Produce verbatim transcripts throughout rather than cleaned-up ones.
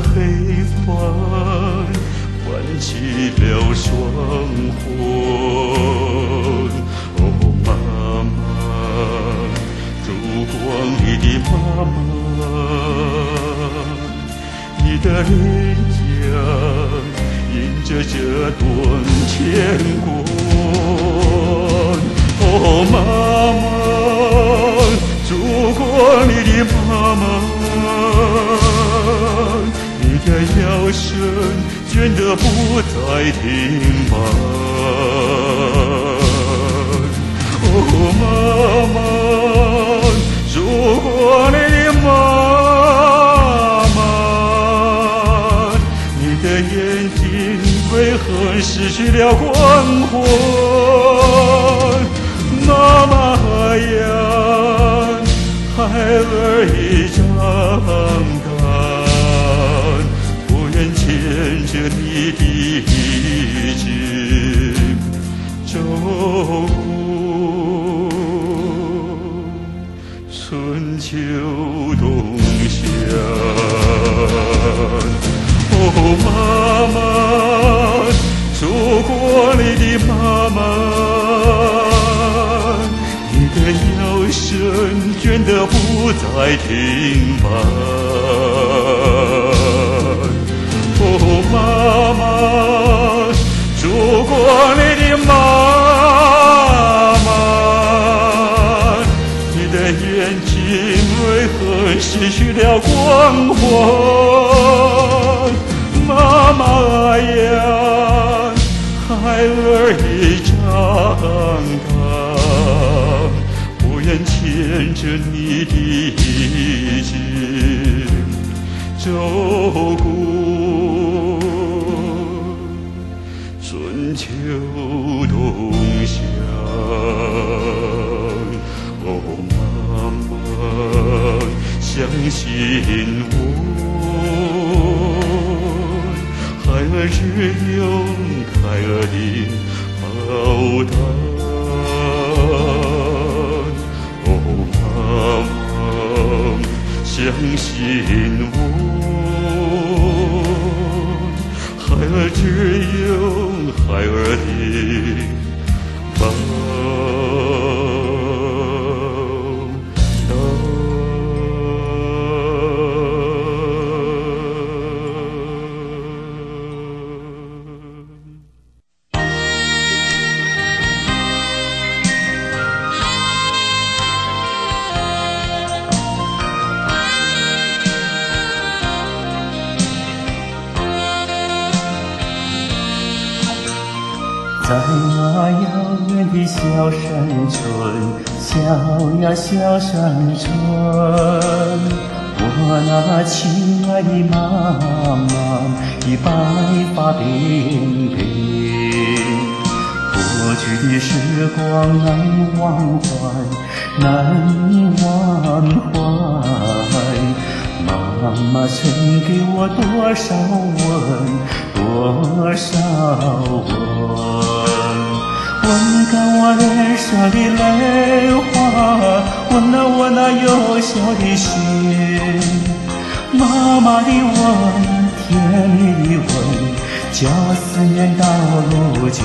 黑帆，唤起了双魂。哦，妈妈，烛光里的妈妈，你的脸颊印着这段牵挂。哦，妈妈，烛光里的妈妈，你的腰身倦得不再停摆。哦，妈妈，烛光里的妈妈，你的眼睛为何失去了光环？妈妈呀，孩儿已长大，不愿牵着你的肩走过春秋冬夏。哦，妈妈，烛光里的妈妈，你的腰身倦得不再停摆。哦，妈妈，烛光里的妈妈，你的眼睛为何失去了光环？妈妈呀，孩儿已长大，不愿牵着你的肩走过春秋冬夏。哦，妈妈，相信我，孩儿只有孩儿的报答。哦，妈妈，相信我，孩儿只有孩儿的报在那遥远的小山村，小呀小山村，我那亲爱的妈妈的白发翩翩。过去的时光难忘怀，难忘怀。妈妈曾给我多少吻，多少吻。吻干我脸上的泪花，吻了我那幼小的心。妈妈的吻，甜蜜的吻，叫思念到如今。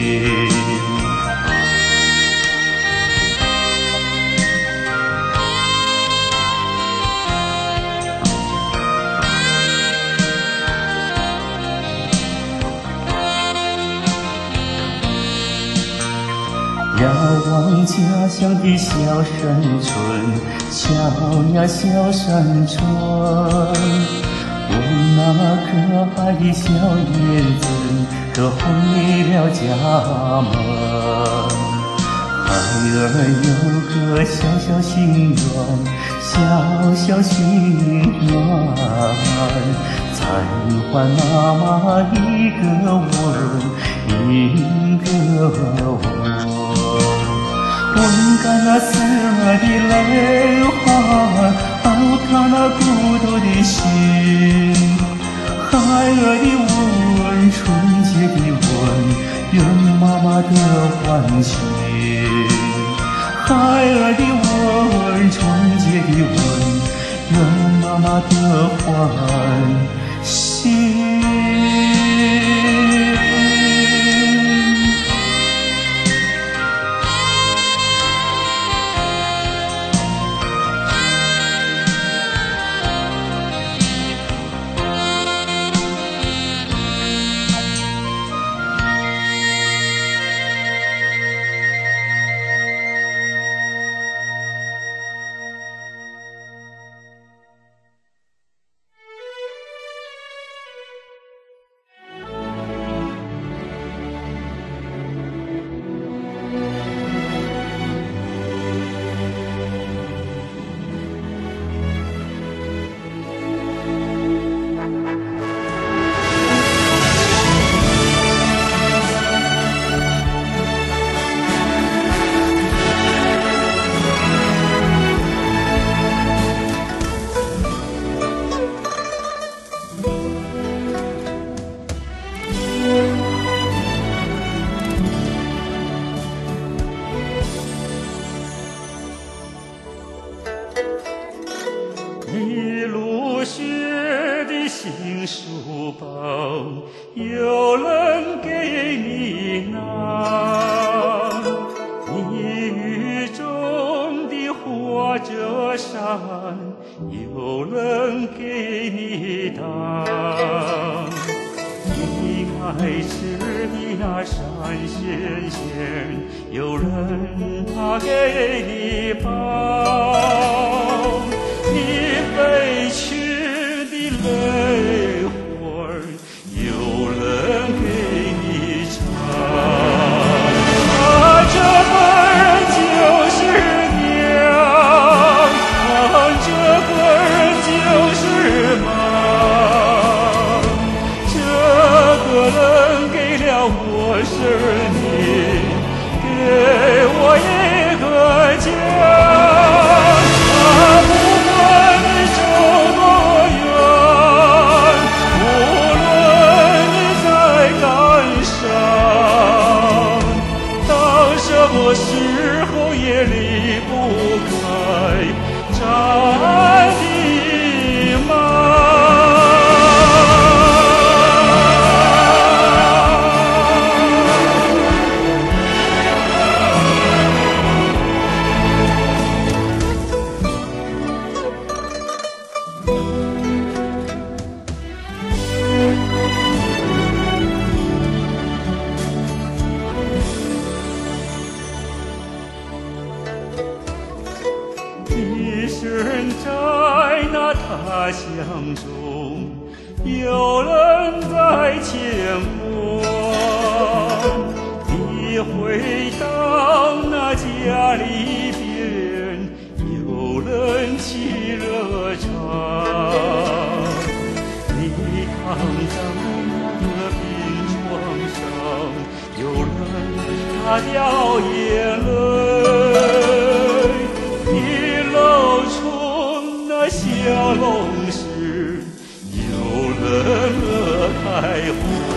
遥望家乡的小山村，小呀小山村，我那可爱的小燕子可回了家门。孩儿有个小小心愿，小小心愿，再还妈妈一个吻，一个吻。吻干那思爱的泪花，熬干那孤独的心。孩儿的吻，纯洁的吻，圆妈妈的欢情。孩儿的吻，纯洁的吻，圆妈妈的欢情。 书包，有人给你拿。你雨中的花折扇，有人给你挡。你该吃的那山鲜鲜，有人他给你包。你飞去的泪花，有人给你唱。啊，这个人就是娘，啊，这个人就是妈。这个人给了我生命，给我一个家。什么时候也离不开战的马。一生在那他乡中，有人在牵挂。你回到那家里边，有人沏热茶。你躺在那个病床上，有人他掉眼泪。露出那笑容时，有人乐开花。